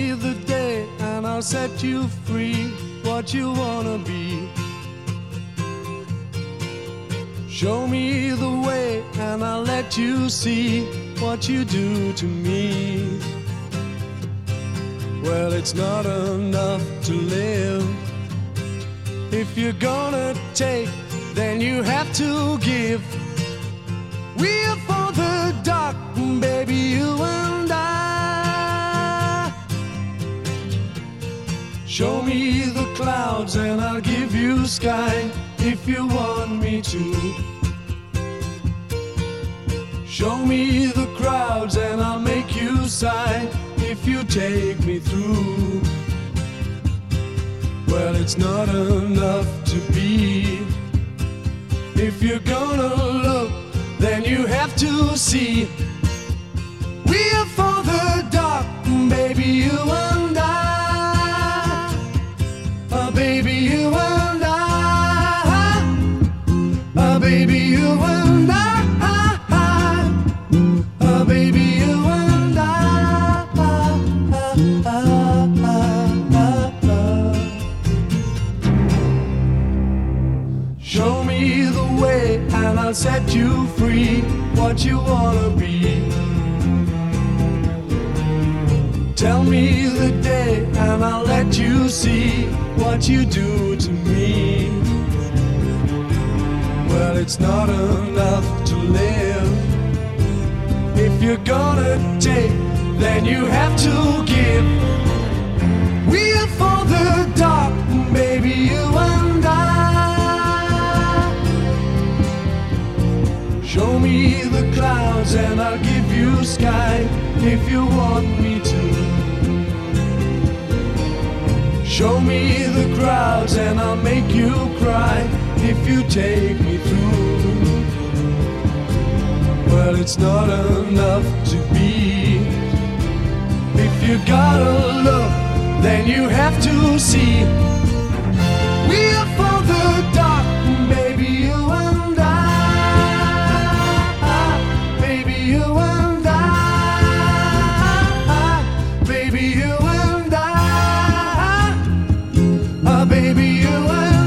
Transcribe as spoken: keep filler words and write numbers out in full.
me the day and I'll set you free, what you wanna be. Show me the way and I'll let you see what you do to me. Well, it's not enough to live. If you're gonna take, then you have to give. We're for the dark, baby, you and I. Show me the clouds and I'll give you sky if you want me to. Show me the crowds and I'll make you sigh if you take me through. Well, it's not enough to be. If you're gonna look, then you have to see. We're for the dark, baby, you and I. Uh, baby, you and I. Uh, baby, you and I. Uh, baby, you and I. Show me the way and I'll set you free, what you wanna be. Tell me the day and I'll let you see what you do to me. Well, it's not enough to live. If you're gonna take, then you have to give. We're for the dark, baby, you and I. Show me the clouds and I'll give you sky if you want me to. Show me the crowds and I'll make you cry if you take me through. Well, it's not enough to be. If you gotta look, then you have to see. We're for the dark, baby, you and I. Baby, you and I. Baby, you and I. Uh, baby, you and I.